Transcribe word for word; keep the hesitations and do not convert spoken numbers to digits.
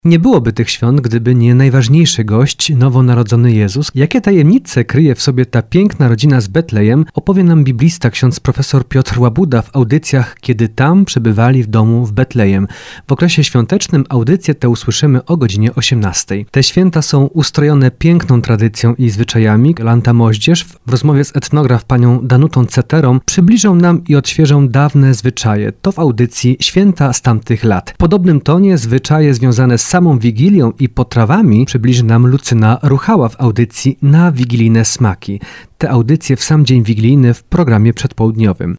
Nie byłoby tych świąt, gdyby nie najważniejszy gość, nowonarodzony Jezus. Jakie tajemnice kryje w sobie ta piękna rodzina z Betlejem, opowie nam biblista ksiądz profesor Piotr Łabuda w audycjach Kiedy tam przebywali w domu w Betlejem. W okresie świątecznym audycje te usłyszymy o godzinie osiemnastej. Te święta są ustrojone piękną tradycją i zwyczajami. Jolanta Moździerz w rozmowie z etnograf panią Danutą Ceterą przybliżą nam i odświeżą dawne zwyczaje. To w audycji Święta z tamtych lat. W podobnym tonie zwyczaje związane z samą Wigilią i potrawami przybliży nam Lucyna Ruchała w audycji Na wigilijne smaki. Te audycje w sam dzień wigilijny w programie przedpołudniowym.